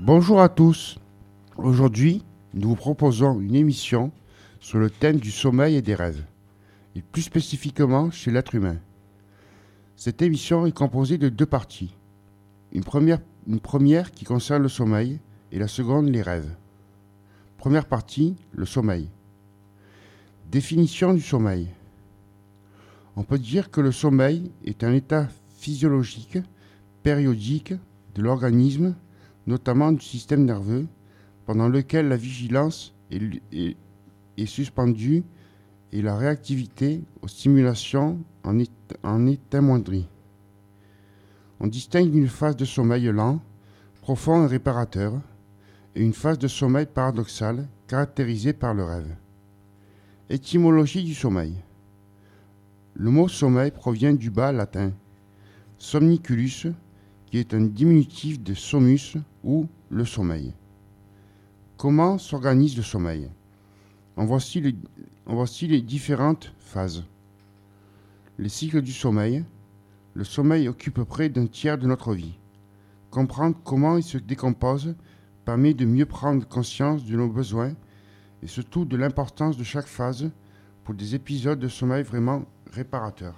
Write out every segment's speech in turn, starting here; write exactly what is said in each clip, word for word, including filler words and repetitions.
Bonjour à tous. Aujourd'hui, nous vous proposons une émission sur le thème du sommeil et des rêves, et plus spécifiquement chez l'être humain. Cette émission est composée de deux parties. Une première, une première qui concerne le sommeil et la seconde les rêves. Première partie, le sommeil. Définition du sommeil. On peut dire que le sommeil est un état physiologique, périodique de l'organisme, notamment du système nerveux, pendant lequel la vigilance est, est, est suspendue et la réactivité aux stimulations en est, en est amoindrie. On distingue une phase de sommeil lent, profond et réparateur, et une phase de sommeil paradoxal caractérisée par le rêve. Étymologie du sommeil. Le mot sommeil provient du bas latin somniculus, qui est un diminutif de somus ou le sommeil. Comment s'organise le sommeil ? En voici, les, en voici les différentes phases. Les cycles du sommeil. Le sommeil occupe près d'un tiers de notre vie. Comprendre comment il se décompose permet de mieux prendre conscience de nos besoins et surtout de l'importance de chaque phase pour des épisodes de sommeil vraiment réparateurs.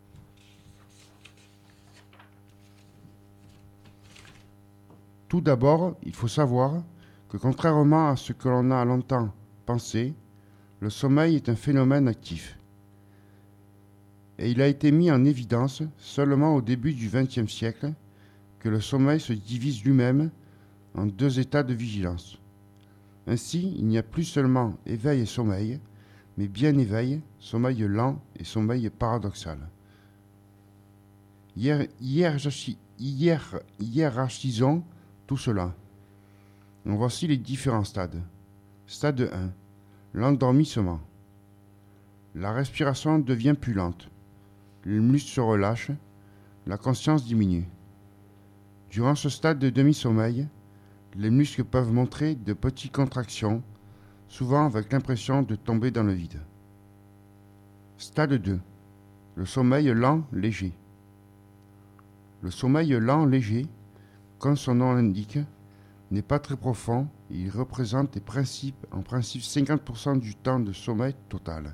Tout d'abord, il faut savoir que contrairement à ce que l'on a longtemps pensé, le sommeil est un phénomène actif. Et il a été mis en évidence seulement au début du vingtième siècle que le sommeil se divise lui-même en deux états de vigilance. Ainsi, il n'y a plus seulement éveil et sommeil, mais bien éveil, sommeil lent et sommeil paradoxal. Hier, hier, hier, hiérarchisons tout cela. En voici les différents stades. Stade un. L'endormissement. La respiration devient plus lente. Les muscles se relâchent. La conscience diminue. Durant ce stade de demi-sommeil, les muscles peuvent montrer de petites contractions, souvent avec l'impression de tomber dans le vide. Stade deux. Le sommeil lent léger. Le sommeil lent léger, comme son nom l'indique, n'est pas très profond et il représente les principes, en principe cinquante pour cent du temps de sommeil total.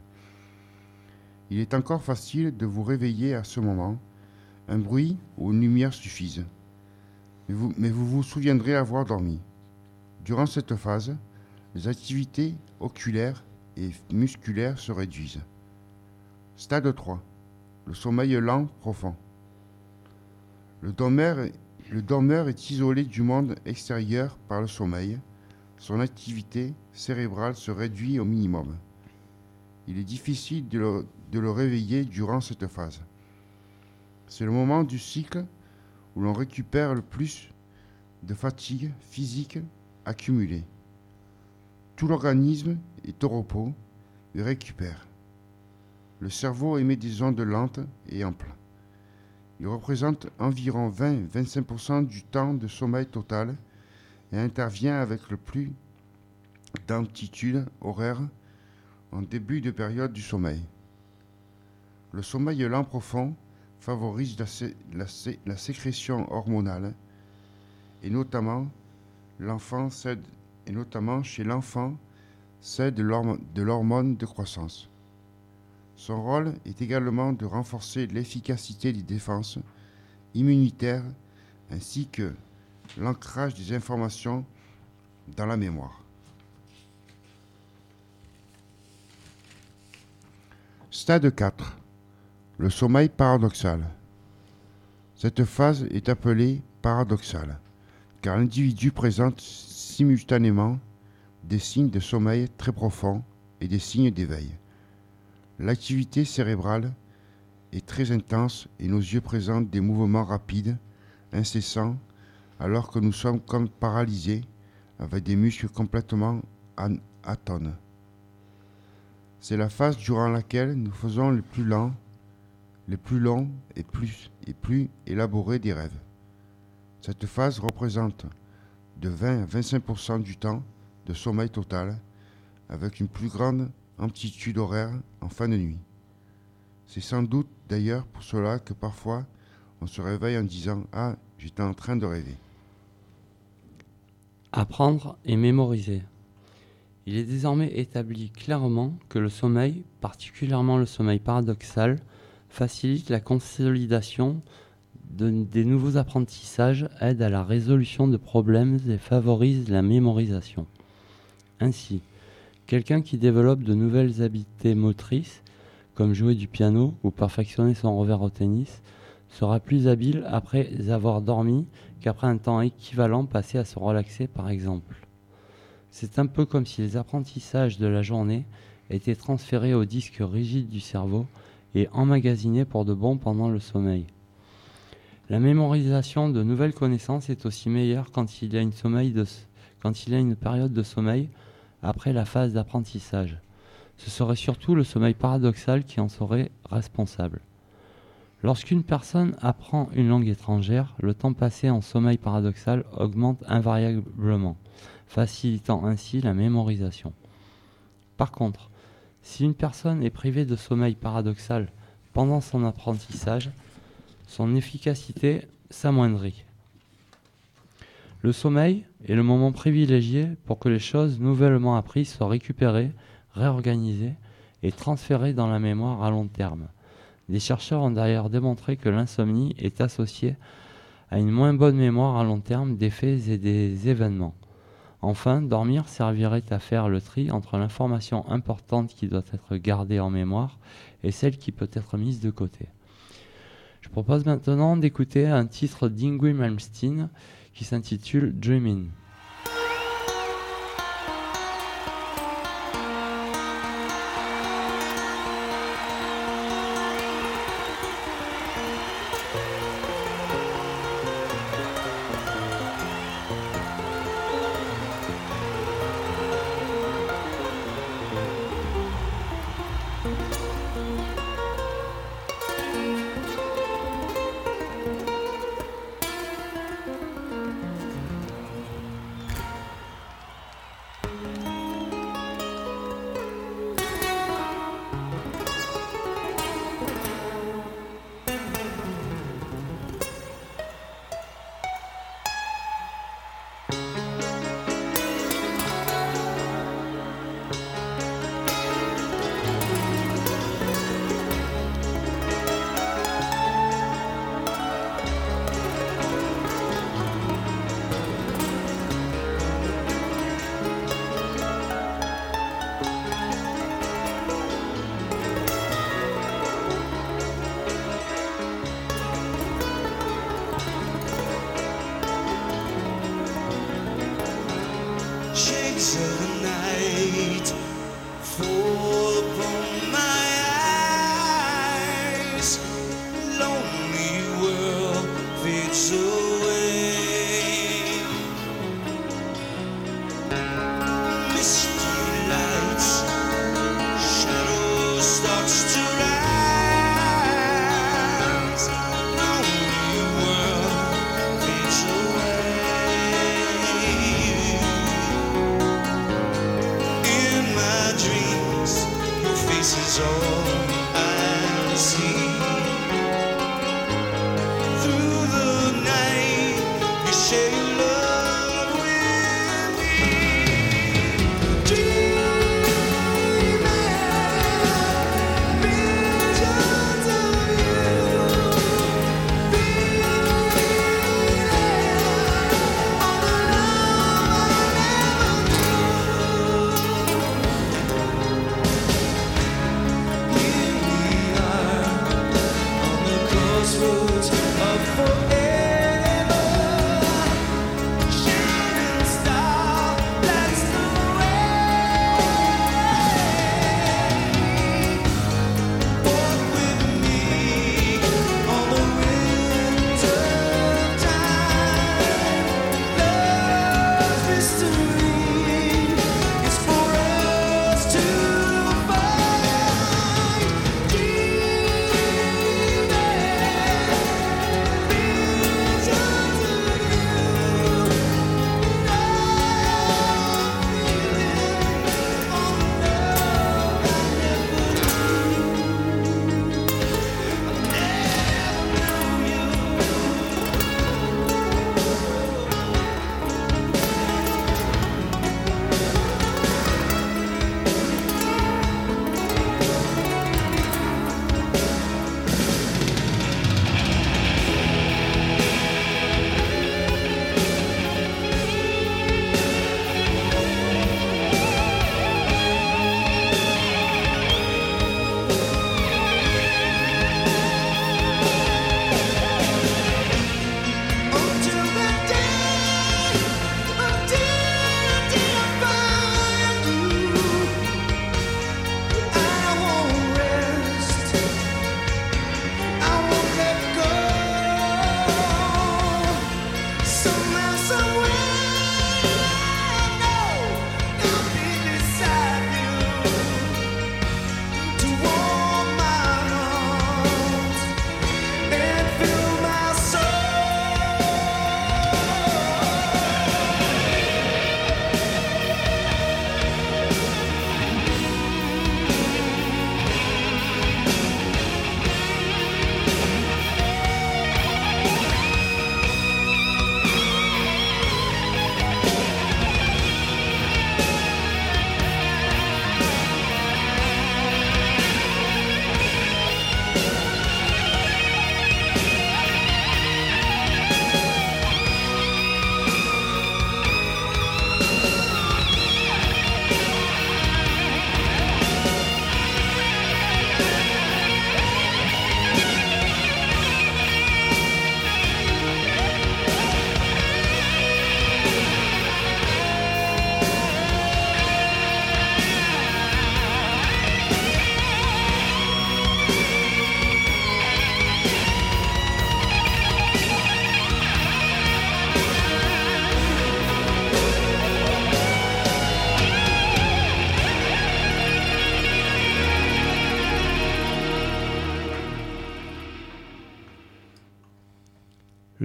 Il est encore facile de vous réveiller à ce moment. Un bruit ou une lumière suffisent. Mais vous, mais vous vous souviendrez avoir dormi. Durant cette phase, les activités oculaires et musculaires se réduisent. Stade trois. Le sommeil lent profond. Le dormeur est Le dormeur est isolé du monde extérieur par le sommeil. Son activité cérébrale se réduit au minimum. Il est difficile de le, de le réveiller durant cette phase. C'est le moment du cycle où l'on récupère le plus de fatigue physique accumulée. Tout l'organisme est au repos et récupère. Le cerveau émet des ondes lentes et amples. Il représente environ vingt à vingt-cinq pour cent du temps de sommeil total et intervient avec le plus d'amplitude horaire en début de période du sommeil. Le sommeil lent profond favorise la, sé- la, sé- la sécrétion hormonale et notamment, l'enfant cède, et notamment chez l'enfant celle de, l'horm- de l'hormone de croissance. Son rôle est également de renforcer l'efficacité des défenses immunitaires ainsi que l'ancrage des informations dans la mémoire. Stade quatre. Le sommeil paradoxal. Cette phase est appelée paradoxale car l'individu présente simultanément des signes de sommeil très profonds et des signes d'éveil. L'activité cérébrale est très intense et nos yeux présentent des mouvements rapides, incessants, alors que nous sommes comme paralysés avec des muscles complètement atones. C'est la phase durant laquelle nous faisons les plus lents, les plus longs et plus, et plus élaborés des rêves. Cette phase représente de vingt à vingt-cinq pour cent du temps de sommeil total, avec une plus grande amplitude horaire en fin de nuit. C'est sans doute d'ailleurs pour cela que parfois on se réveille en disant « Ah, j'étais en train de rêver ». Apprendre et mémoriser. Il est désormais établi clairement que le sommeil, particulièrement le sommeil paradoxal, facilite la consolidation de, des nouveaux apprentissages, aide à la résolution de problèmes et favorise la mémorisation. Ainsi, quelqu'un qui développe de nouvelles habiletés motrices, comme jouer du piano ou perfectionner son revers au tennis, sera plus habile après avoir dormi qu'après un temps équivalent passé à se relaxer par exemple. C'est un peu comme si les apprentissages de la journée étaient transférés au disque rigide du cerveau et emmagasinés pour de bon pendant le sommeil. La mémorisation de nouvelles connaissances est aussi meilleure quand il y a une, sommeil de, quand il y a une période de sommeil après la phase d'apprentissage. Ce serait surtout le sommeil paradoxal qui en serait responsable. Lorsqu'une personne apprend une langue étrangère, le temps passé en sommeil paradoxal augmente invariablement, facilitant ainsi la mémorisation. Par contre, si une personne est privée de sommeil paradoxal pendant son apprentissage, son efficacité s'amoindrit. Le sommeil est le moment privilégié pour que les choses nouvellement apprises soient récupérées, réorganisées et transférées dans la mémoire à long terme. Des chercheurs ont d'ailleurs démontré que l'insomnie est associée à une moins bonne mémoire à long terme des faits et des événements. Enfin, dormir servirait à faire le tri entre l'information importante qui doit être gardée en mémoire et celle qui peut être mise de côté. Je propose maintenant d'écouter un titre d'Yngwie Malmsteen qui s'intitule « Dreamin'». Shades of the night fall upon my eyes. Lonely world fades away. Misty lights, shadow starts to rise. Lonely world fades away. Is all I see. Through the night, you share your love with me. Dreaming visions of you, feeling all the love I never knew.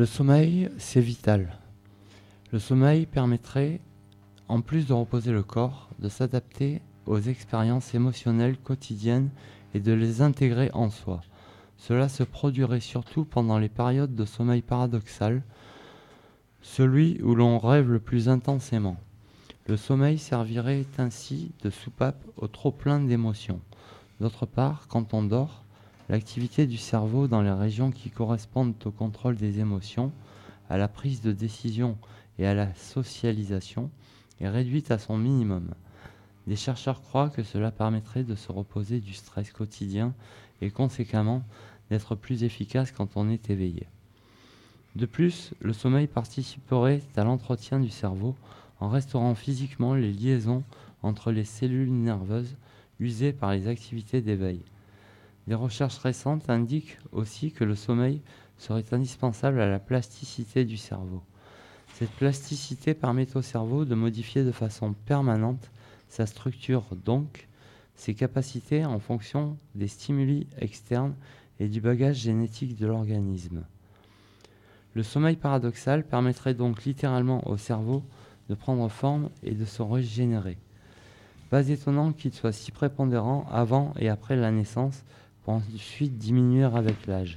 Le sommeil, c'est vital. Le sommeil permettrait, en plus de reposer le corps, de s'adapter aux expériences émotionnelles quotidiennes et de les intégrer en soi. Cela se produirait surtout pendant les périodes de sommeil paradoxal, celui où l'on rêve le plus intensément. Le sommeil servirait ainsi de soupape au trop-plein d'émotions. D'autre part, quand on dort, l'activité du cerveau dans les régions qui correspondent au contrôle des émotions, à la prise de décision et à la socialisation est réduite à son minimum. Des chercheurs croient que cela permettrait de se reposer du stress quotidien et conséquemment d'être plus efficace quand on est éveillé. De plus, le sommeil participerait à l'entretien du cerveau en restaurant physiquement les liaisons entre les cellules nerveuses usées par les activités d'éveil. Des recherches récentes indiquent aussi que le sommeil serait indispensable à la plasticité du cerveau. Cette plasticité permet au cerveau de modifier de façon permanente sa structure, donc ses capacités en fonction des stimuli externes et du bagage génétique de l'organisme. Le sommeil paradoxal permettrait donc littéralement au cerveau de prendre forme et de se régénérer. Pas étonnant qu'il soit si prépondérant avant et après la naissance pour ensuite diminuer avec l'âge.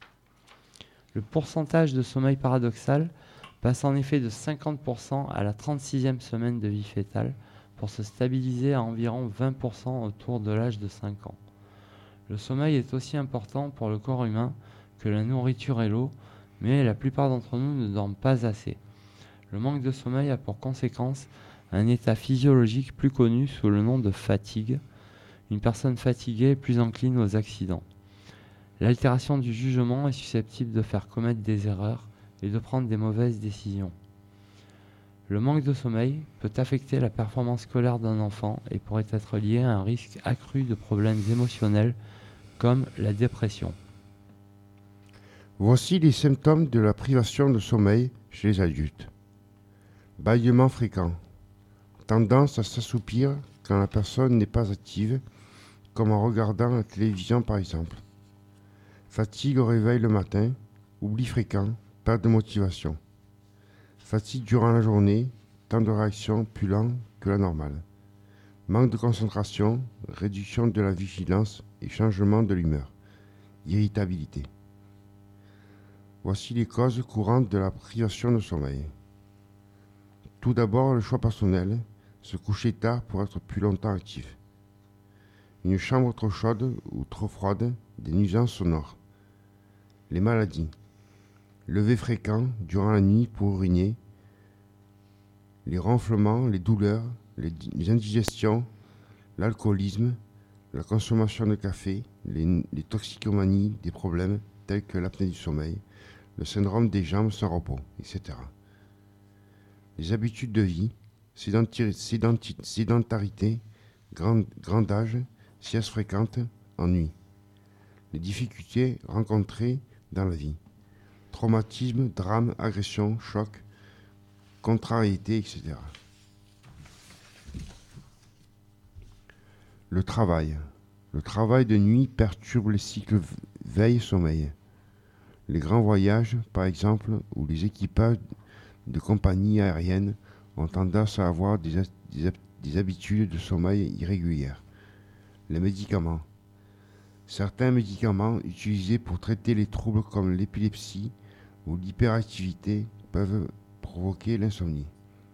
Le pourcentage de sommeil paradoxal passe en effet de cinquante pour cent à la trente-sixième semaine de vie fœtale pour se stabiliser à environ vingt pour cent autour de l'âge de cinq ans. Le sommeil est aussi important pour le corps humain que la nourriture et l'eau, mais la plupart d'entre nous ne dorment pas assez. Le manque de sommeil a pour conséquence un état physiologique plus connu sous le nom de fatigue. Une personne fatiguée est plus encline aux accidents. L'altération du jugement est susceptible de faire commettre des erreurs et de prendre des mauvaises décisions. Le manque de sommeil peut affecter la performance scolaire d'un enfant et pourrait être lié à un risque accru de problèmes émotionnels comme la dépression. Voici les symptômes de la privation de sommeil chez les adultes. Bâillement fréquent. Tendance à s'assoupir quand la personne n'est pas active, comme en regardant la télévision par exemple. Fatigue au réveil le matin, oubli fréquent, perte de motivation. Fatigue durant la journée, temps de réaction plus lent que la normale. Manque de concentration, réduction de la vigilance et changement de l'humeur. Irritabilité. Voici les causes courantes de la privation de sommeil. Tout d'abord, le choix personnel, se coucher tard pour être plus longtemps actif. Une chambre trop chaude ou trop froide, des nuisances sonores. Les maladies. Lever fréquent durant la nuit pour uriner. Les ronflements, les douleurs, les, les indigestions, l'alcoolisme, la consommation de café, les, les toxicomanies, des problèmes tels que l'apnée du sommeil, le syndrome des jambes sans repos, et cetera. Les habitudes de vie, sédenti- sédentarité, grand, grand âge, sieste fréquente, ennui. Les difficultés rencontrées dans la vie. Traumatisme, drame, agression, choc, contrariété, et cetera. Le travail. Le travail de nuit perturbe les cycles veille-sommeil. Les grands voyages, par exemple, ou les équipages de compagnies aériennes ont tendance à avoir des, des, des habitudes de sommeil irrégulières. Les médicaments. Certains médicaments utilisés pour traiter les troubles comme l'épilepsie ou l'hyperactivité peuvent provoquer l'insomnie.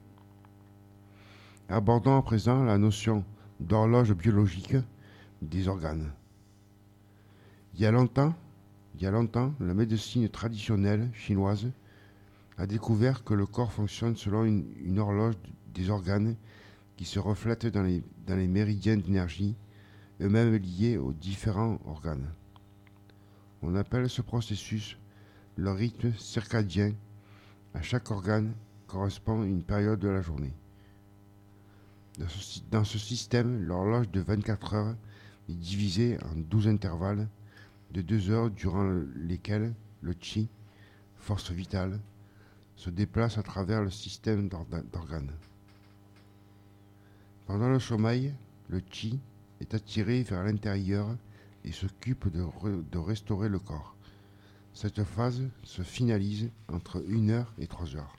Abordons à présent la notion d'horloge biologique des organes. Il y a longtemps, il y a longtemps, la médecine traditionnelle chinoise a découvert que le corps fonctionne selon une, une horloge des organes qui se reflète dans les, dans les méridiens d'énergie, eux-mêmes liés aux différents organes. On appelle ce processus le rythme circadien. À chaque organe correspond une période de la journée. Dans ce, dans ce système, l'horloge de vingt-quatre heures est divisée en douze intervalles de deux heures durant lesquels le qi, force vitale, se déplace à travers le système d'organes. Pendant le sommeil, le qi est attiré vers l'intérieur et s'occupe de, re, de restaurer le corps. Cette phase se finalise entre une heure et trois heures.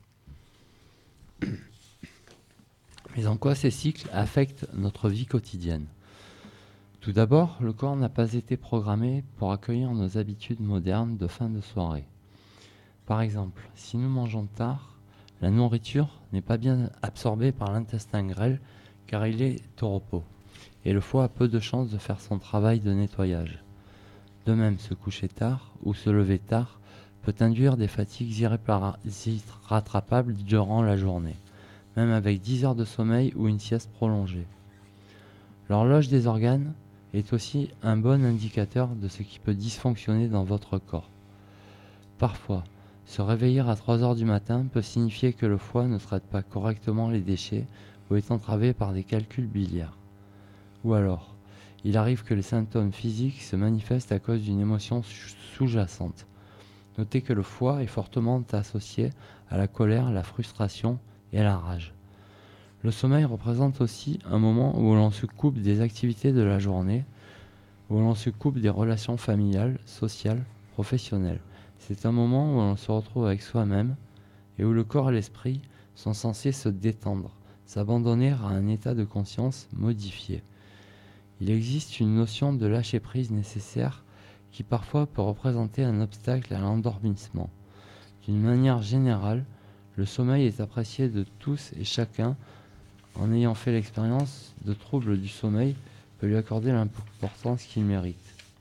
Mais en quoi ces cycles affectent notre vie quotidienne ? Tout d'abord, le corps n'a pas été programmé pour accueillir nos habitudes modernes de fin de soirée. Par exemple, si nous mangeons tard, la nourriture n'est pas bien absorbée par l'intestin grêle car il est au repos, et le foie a peu de chances de faire son travail de nettoyage. De même, se coucher tard ou se lever tard peut induire des fatigues irrépara- irrattrapables durant la journée, même avec dix heures de sommeil ou une sieste prolongée. L'horloge des organes est aussi un bon indicateur de ce qui peut dysfonctionner dans votre corps. Parfois, se réveiller à trois heures du matin peut signifier que le foie ne traite pas correctement les déchets ou est entravé par des calculs biliaires. Ou alors, il arrive que les symptômes physiques se manifestent à cause d'une émotion sous-jacente. Notez que le foie est fortement associé à la colère, la frustration et à la rage. Le sommeil représente aussi un moment où l'on se coupe des activités de la journée, où l'on se coupe des relations familiales, sociales, professionnelles. C'est un moment où l'on se retrouve avec soi-même et où le corps et l'esprit sont censés se détendre, s'abandonner à un état de conscience modifié. Il existe une notion de lâcher-prise nécessaire qui parfois peut représenter un obstacle à l'endormissement. D'une manière générale, le sommeil est apprécié de tous et chacun en ayant fait l'expérience de troubles du sommeil peut lui accorder l'importance qu'il mérite.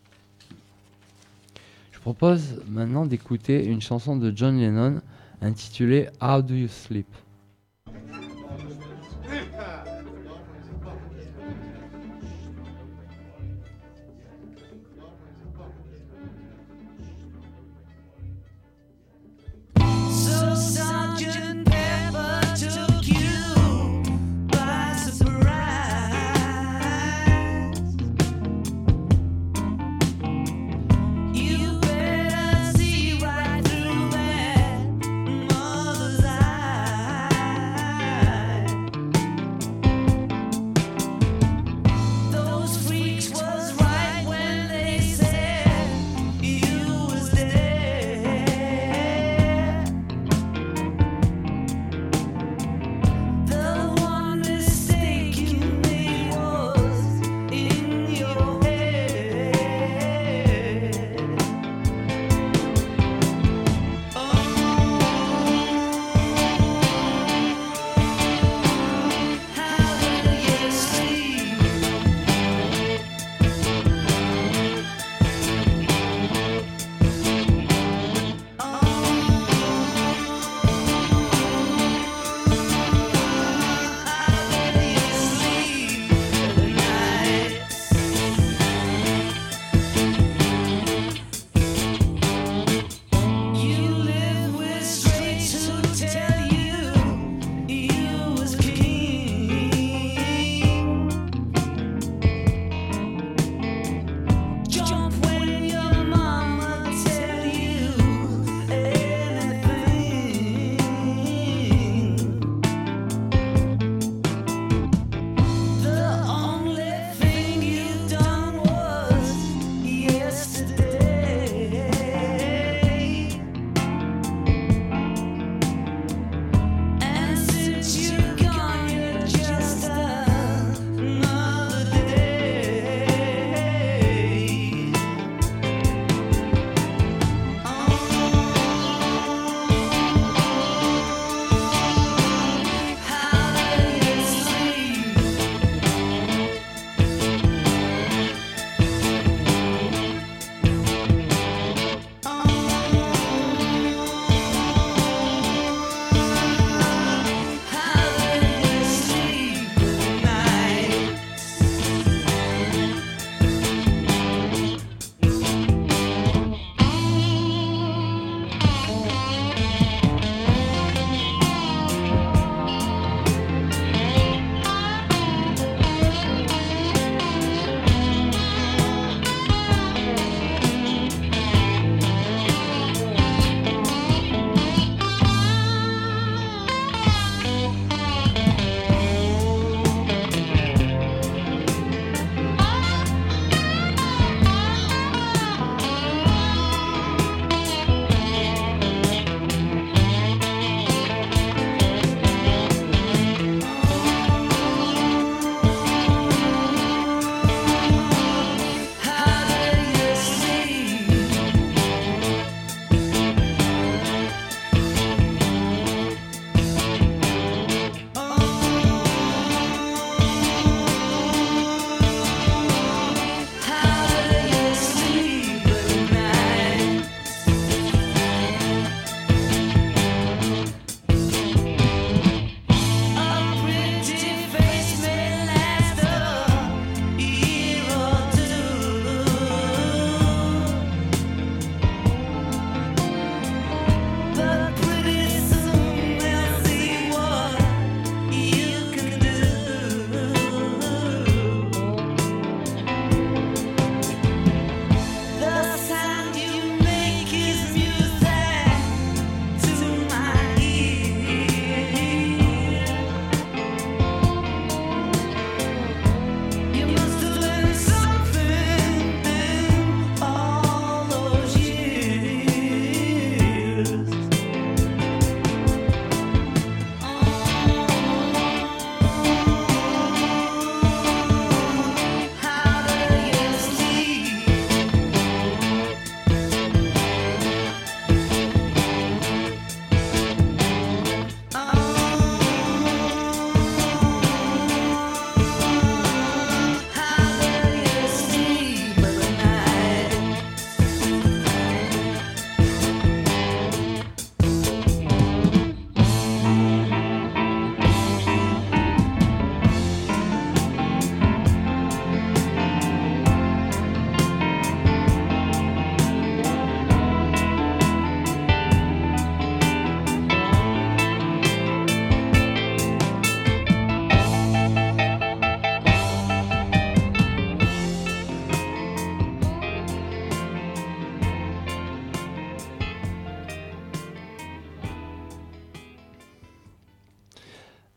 Je propose maintenant d'écouter une chanson de John Lennon intitulée How Do You Sleep? So Sergeant Pepper took you by surprise. You better see right through that mother's eyes.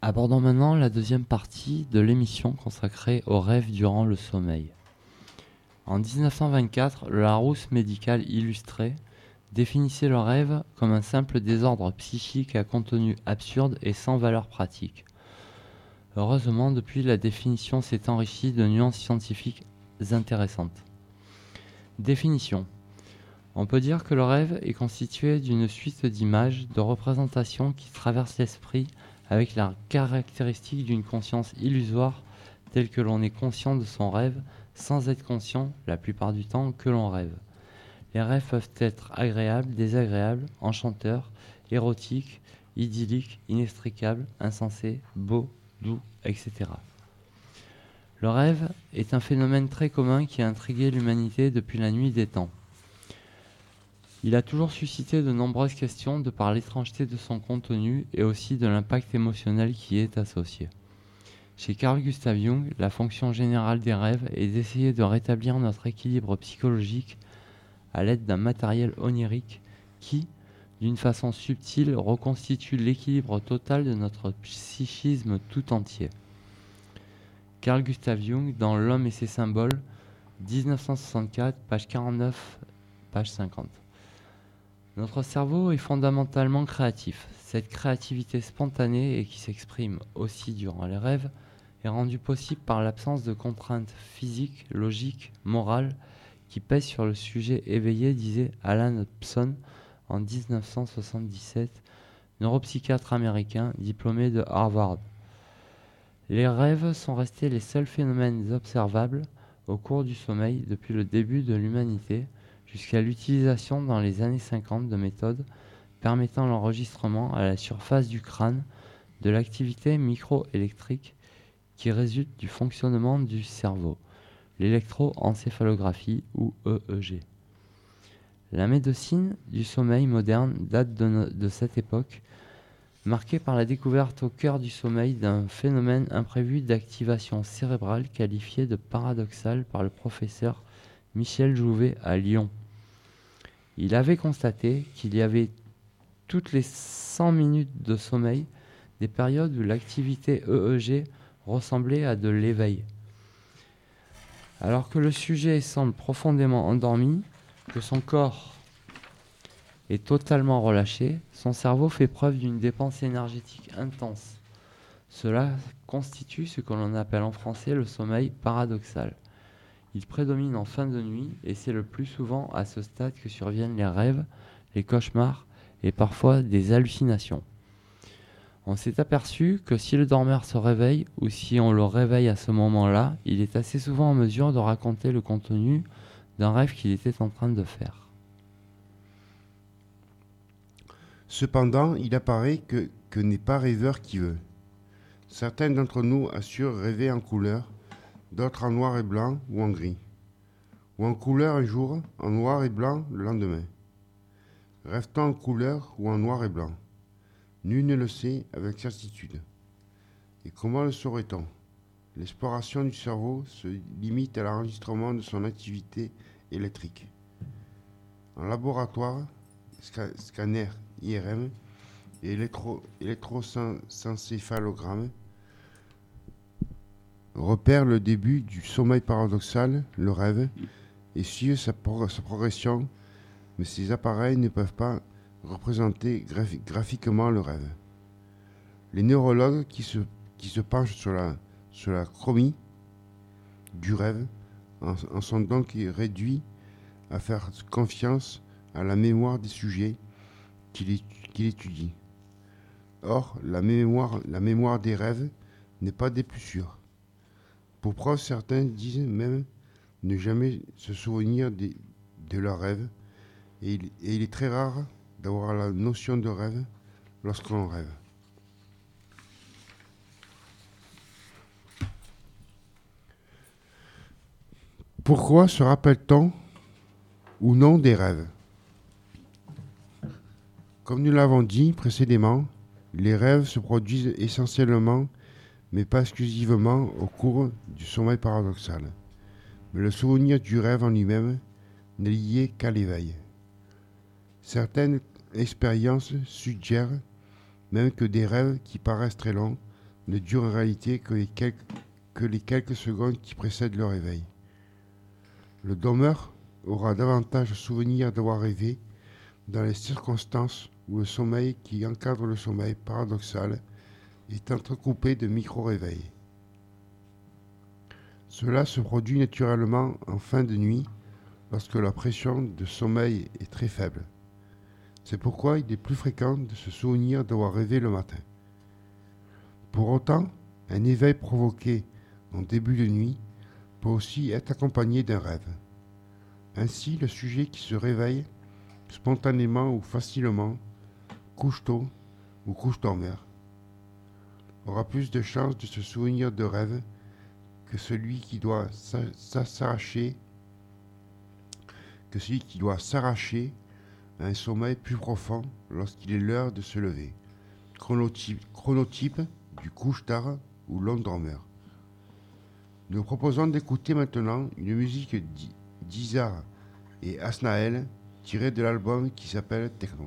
Abordons maintenant la deuxième partie de l'émission consacrée aux rêves durant le sommeil. En dix-neuf cent vingt-quatre, le Larousse médical illustré définissait le rêve comme un simple désordre psychique à contenu absurde et sans valeur pratique. Heureusement, depuis, la définition s'est enrichie de nuances scientifiques intéressantes. Définition. On peut dire que le rêve est constitué d'une suite d'images, de représentations qui traversent l'esprit avec la caractéristique d'une conscience illusoire telle que l'on est conscient de son rêve sans être conscient, la plupart du temps, que l'on rêve. Les rêves peuvent être agréables, désagréables, enchanteurs, érotiques, idylliques, inextricables, insensés, beaux, doux, et cetera. Le rêve est un phénomène très commun qui a intrigué l'humanité depuis la nuit des temps. Il a toujours suscité de nombreuses questions de par l'étrangeté de son contenu et aussi de l'impact émotionnel qui y est associé. Chez Carl Gustav Jung, la fonction générale des rêves est d'essayer de rétablir notre équilibre psychologique à l'aide d'un matériel onirique qui, d'une façon subtile, reconstitue l'équilibre total de notre psychisme tout entier. Carl Gustav Jung, dans L'homme et ses symboles, dix-neuf cent soixante-quatre, page quarante-neuf, page cinquante. Notre cerveau est fondamentalement créatif. Cette créativité spontanée et qui s'exprime aussi durant les rêves est rendue possible par l'absence de contraintes physiques, logiques, morales qui pèsent sur le sujet éveillé, disait Alan Hobson en dix-neuf cent soixante-dix-sept, neuropsychiatre américain diplômé de Harvard. Les rêves sont restés les seuls phénomènes observables au cours du sommeil depuis le début de l'humanité, jusqu'à l'utilisation dans les années cinquante de méthodes permettant l'enregistrement à la surface du crâne de l'activité microélectrique qui résulte du fonctionnement du cerveau, l'électroencéphalographie ou E E G. La médecine du sommeil moderne date de, no- de cette époque, marquée par la découverte au cœur du sommeil d'un phénomène imprévu d'activation cérébrale qualifié de paradoxal par le professeur Michel Jouvet à Lyon. Il avait constaté qu'il y avait toutes les cent minutes de sommeil des périodes où l'activité E E G ressemblait à de l'éveil. Alors que le sujet semble profondément endormi, que son corps est totalement relâché, son cerveau fait preuve d'une dépense énergétique intense. Cela constitue ce que l'on appelle en français le sommeil paradoxal. Il prédomine en fin de nuit et c'est le plus souvent à ce stade que surviennent les rêves, les cauchemars et parfois des hallucinations. On s'est aperçu que si le dormeur se réveille ou si on le réveille à ce moment-là, il est assez souvent en mesure de raconter le contenu d'un rêve qu'il était en train de faire. Cependant, il apparaît que, que n'est pas rêveur qui veut. Certains d'entre nous assurent rêver en couleur, d'autres en noir et blanc ou en gris, ou en couleur un jour, en noir et blanc le lendemain. Rêve-t-on en couleur ou en noir et blanc? Nul ne le sait avec certitude. Et comment le saurait-on? L'exploration du cerveau se limite à l'enregistrement de son activité électrique. En laboratoire, sca- scanner I R M et électro- électroencéphalogramme repère le début du sommeil paradoxal, le rêve, et suivent sa, pro- sa progression, mais ces appareils ne peuvent pas représenter graphi- graphiquement le rêve. Les neurologues qui se, qui se penchent sur la, sur la chromie du rêve en, en sont donc réduits à faire confiance à la mémoire des sujets qu'il qu'il étudie. Or, la mémoire, la mémoire des rêves n'est pas des plus sûres. Pour preuve, certains disent même ne jamais se souvenir des- de leurs rêves, et il, et il est très rare d'avoir la notion de rêve lorsqu'on rêve. Pourquoi se rappelle-t-on ou non des rêves? Comme nous l'avons dit précédemment, les rêves se produisent essentiellement, mais pas exclusivement, au cours du sommeil paradoxal. Mais le souvenir du rêve en lui-même n'est lié qu'à l'éveil. Certaines expériences suggèrent même que des rêves qui paraissent très longs ne durent en réalité que les quelques, que les quelques secondes qui précèdent le réveil. Le dormeur aura davantage souvenir d'avoir rêvé dans les circonstances où le sommeil qui encadre le sommeil paradoxal est entrecoupé de micro-réveils. Cela se produit naturellement en fin de nuit lorsque la pression de sommeil est très faible. C'est pourquoi il est plus fréquent de se souvenir d'avoir rêvé le matin. Pour autant, un éveil provoqué en début de nuit peut aussi être accompagné d'un rêve. Ainsi, le sujet qui se réveille spontanément ou facilement, couche tôt ou couche dormeur, aura plus de chances de se souvenir de rêves que celui qui doit s'arracher que celui qui doit s'arracher à un sommeil plus profond lorsqu'il est l'heure de se lever. Chronotype, chronotype du couche-tard ou long dormeur. Nous proposons d'écouter maintenant une musique d'Izar et Asnaël tirée de l'album qui s'appelle Techno.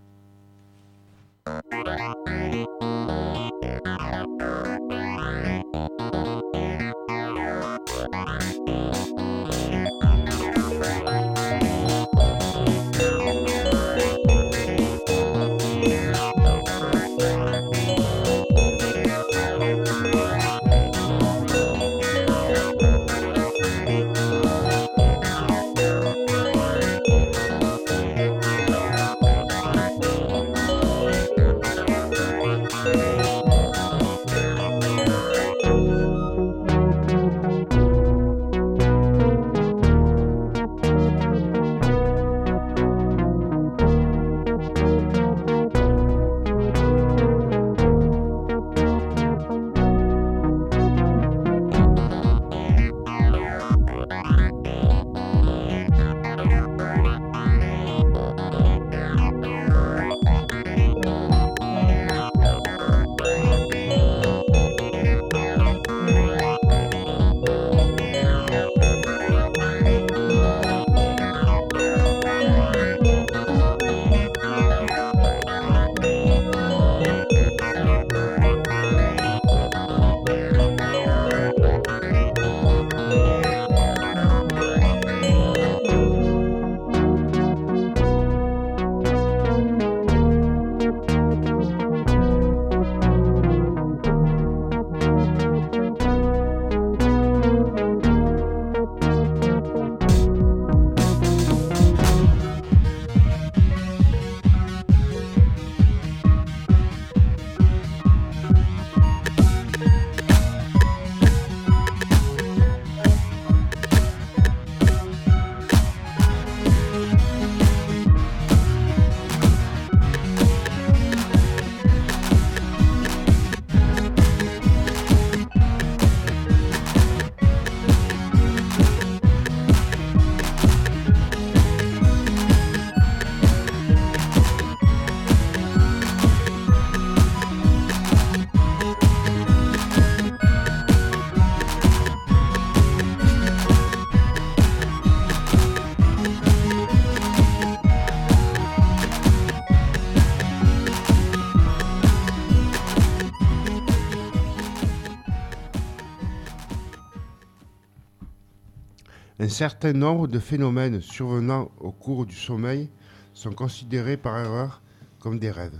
Un certain nombre de phénomènes survenant au cours du sommeil sont considérés par erreur comme des rêves.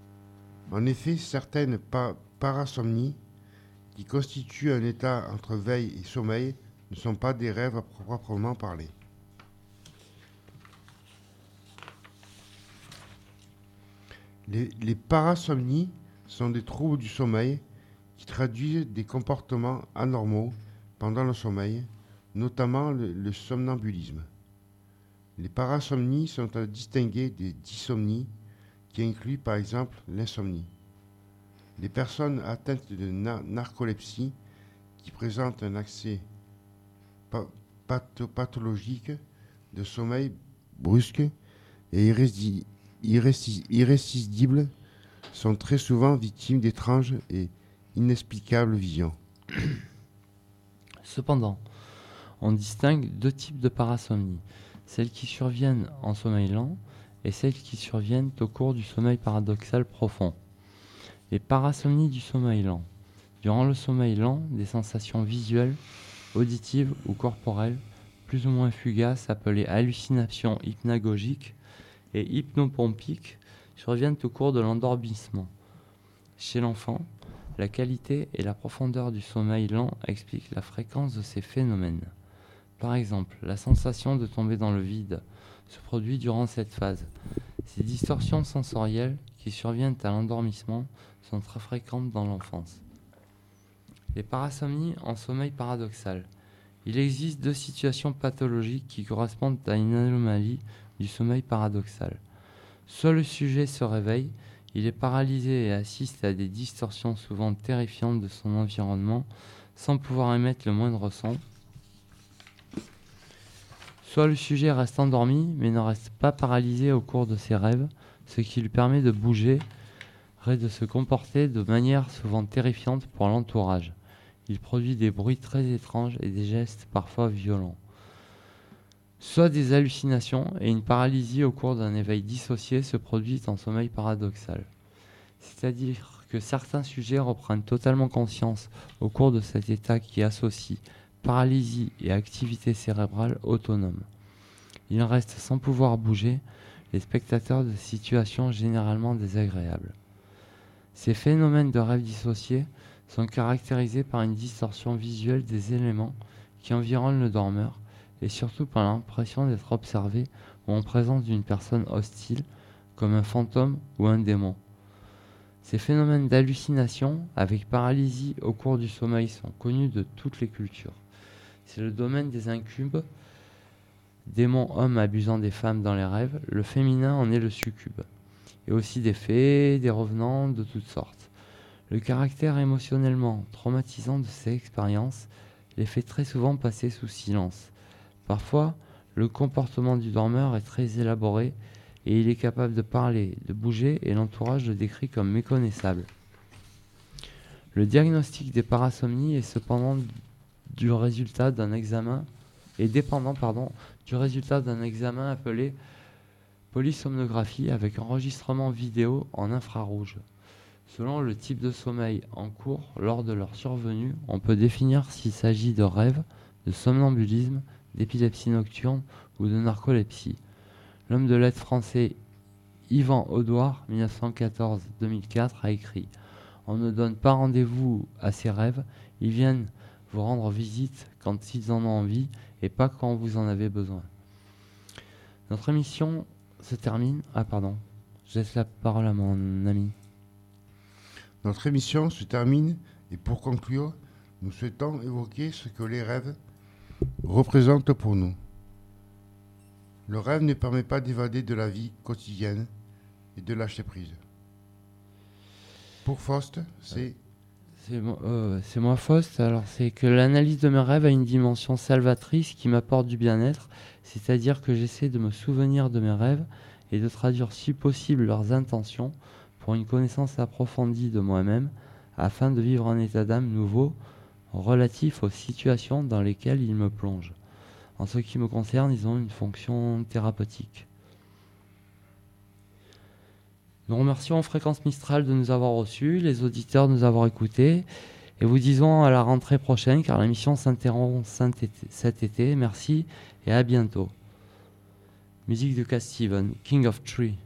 En effet, certaines pa- parasomnies, qui constituent un état entre veille et sommeil, ne sont pas des rêves à proprement parler. Les, les parasomnies sont des troubles du sommeil qui traduisent des comportements anormaux pendant le sommeil, notamment le, le somnambulisme. Les parasomnies sont à distinguer des dysomnies qui incluent par exemple l'insomnie. Les personnes atteintes de na- narcolepsie qui présentent un accès pa- patho- pathologique de sommeil brusque et irrési- irrési- irrésistible sont très souvent victimes d'étranges et inexplicables visions. Cependant, on distingue deux types de parasomnie, celles qui surviennent en sommeil lent et celles qui surviennent au cours du sommeil paradoxal profond. Les parasomnies du sommeil lent. Durant le sommeil lent, des sensations visuelles, auditives ou corporelles, plus ou moins fugaces, appelées hallucinations hypnagogiques et hypnopompiques, surviennent au cours de l'endormissement. Chez l'enfant, la qualité et la profondeur du sommeil lent expliquent la fréquence de ces phénomènes. Par exemple, la sensation de tomber dans le vide se produit durant cette phase. Ces distorsions sensorielles qui surviennent à l'endormissement sont très fréquentes dans l'enfance. Les parasomnies en sommeil paradoxal. Il existe deux situations pathologiques qui correspondent à une anomalie du sommeil paradoxal. Soit le sujet se réveille, il est paralysé et assiste à des distorsions souvent terrifiantes de son environnement sans pouvoir émettre le moindre son. Soit le sujet reste endormi mais ne reste pas paralysé au cours de ses rêves, ce qui lui permet de bouger et de se comporter de manière souvent terrifiante pour l'entourage. Il produit des bruits très étranges et des gestes parfois violents. Soit des hallucinations et une paralysie au cours d'un éveil dissocié se produit en sommeil paradoxal. C'est-à-dire que certains sujets reprennent totalement conscience au cours de cet état qui associe paralysie et activité cérébrale autonome. Ils restent sans pouvoir bouger, les spectateurs de situations généralement désagréables. Ces phénomènes de rêve dissociés sont caractérisés par une distorsion visuelle des éléments qui environnent le dormeur et surtout par l'impression d'être observé ou en présence d'une personne hostile comme un fantôme ou un démon. Ces phénomènes d'hallucination avec paralysie au cours du sommeil sont connus de toutes les cultures. C'est le domaine des incubes, démons hommes abusant des femmes dans les rêves, le féminin en est le succube, et aussi des fées, des revenants de toutes sortes. Le caractère émotionnellement traumatisant de ces expériences les fait très souvent passer sous silence. Parfois, le comportement du dormeur est très élaboré et il est capable de parler, de bouger et l'entourage le décrit comme méconnaissable. Le diagnostic des parasomnies est cependant du résultat d'un examen est dépendant pardon, du résultat d'un examen appelé polysomnographie avec enregistrement vidéo en infrarouge. Selon le type de sommeil en cours lors de leur survenue, on peut définir s'il s'agit de rêve, de somnambulisme, d'épilepsie nocturne ou de narcolepsie. L'homme de lettres français Yvan Audouard, mille neuf cent quatorze à deux mille quatre, a écrit « On ne donne pas rendez-vous à ces rêves, ils viennent vous rendre visite quand ils en ont envie et pas quand vous en avez besoin. » Notre émission se termine... Ah pardon, je laisse la parole à mon ami. Notre émission se termine et pour conclure, nous souhaitons évoquer ce que les rêves représentent pour nous. Le rêve ne permet pas d'évader de la vie quotidienne et de lâcher prise. Pour Faust, c'est... C'est, euh, c'est moi Faust, alors c'est que l'analyse de mes rêves a une dimension salvatrice qui m'apporte du bien-être, c'est-à-dire que j'essaie de me souvenir de mes rêves et de traduire si possible leurs intentions pour une connaissance approfondie de moi-même, afin de vivre un état d'âme nouveau relatif aux situations dans lesquelles ils me plongent. En ce qui me concerne, ils ont une fonction thérapeutique. Nous remercions Fréquence Mistral de nous avoir reçus, les auditeurs de nous avoir écoutés, et vous disons à la rentrée prochaine, car l'émission s'interrompt cet été. Merci et à bientôt. Musique de Cat Steven, King of Tree.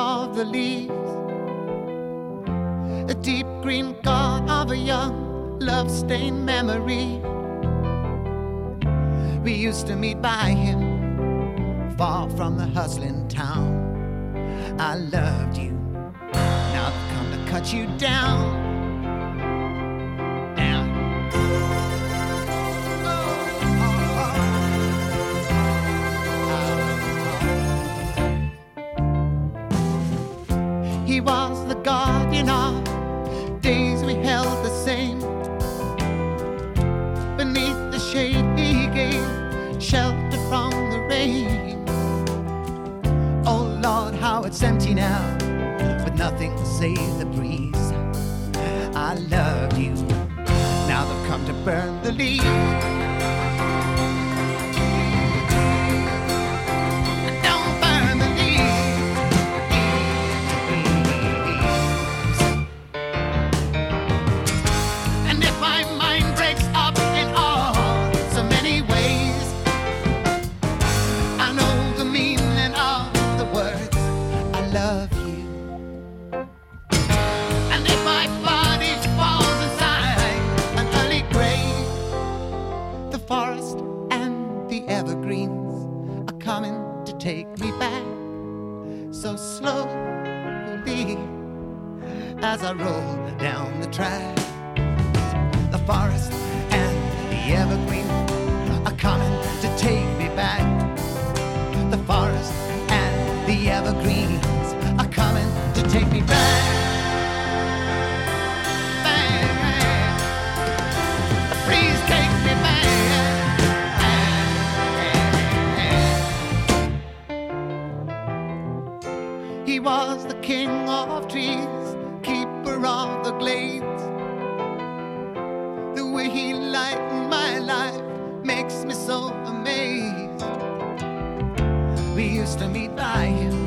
of the leaves, the deep green god of a young love-stained memory. We used to meet by him, far from the hustling town. I loved you, now I've come to cut you down. Down. He was the guardian of days we held the same. Beneath the shade he gave shelter from the rain. Oh Lord, how it's empty now, with nothing save the breeze. I loved you, now they've come to burn the leaves. Don't burn the leaves. And if my mind breaks up in all so many ways, I know the meaning of the words, I love you. And if my body falls inside an early grave, the forest and the evergreens are coming to take me back. So slowly as I roll down the track, the forest and the evergreen are coming to take me back. The forest and the evergreens are coming to take me back. Back. Please take me back. He was the king of trees, keeper of the glades. The way he lightened my life makes me so amazed. We used to meet by him,